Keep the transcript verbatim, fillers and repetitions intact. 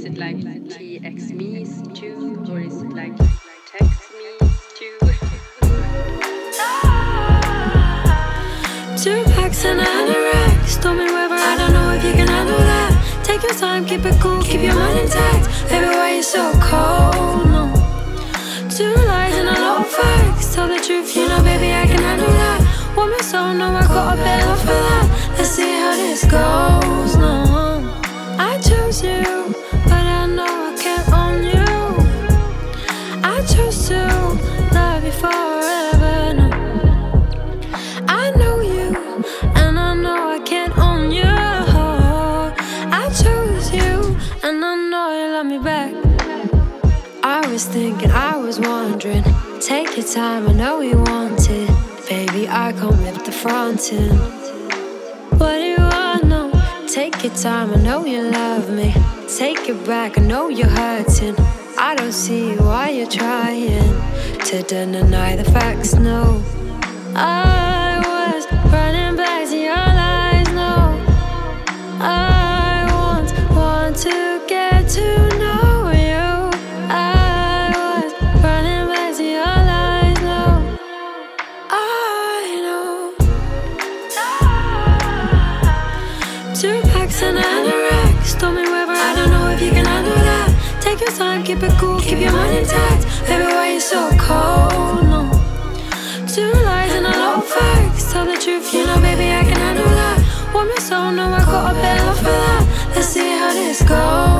it like T X me too, or is it like text me too? Two packs and anorex, stormy weather, I don't know if you can handle that. Take your time, keep it cool, keep your mind intact. Baby, why you so cold? No. Two lies and a lot of facts. Tell the truth, you know, baby, I can handle that. Want me so, no, I got a bit love for that. Let's see how this goes. No, I chose you, but I know I can't own you. I chose to love you forever. No, I know you, and I know I can't own you. I chose you, and I know you love me back. I was thinking, I was wondering. Take your time, I know you want it. Baby, I come with the front end. What do you want? No. Take your time, I know you love me. Take it back, I know you're hurting. I don't see why you're trying to deny the facts, no. I was running back to your lies, no. I want, want to get to know you. I was running back to your lies, no. I know. Two packs and anorex, stormy weather, I don't know if you can handle that. Take your time, keep it cool, keep your mind intact. Baby, why you so cold? No. Two lies and a lot of facts. Tell the truth, you know, baby, I can handle that. Want me so, no, I got a bit love for that. Let's see how this goes.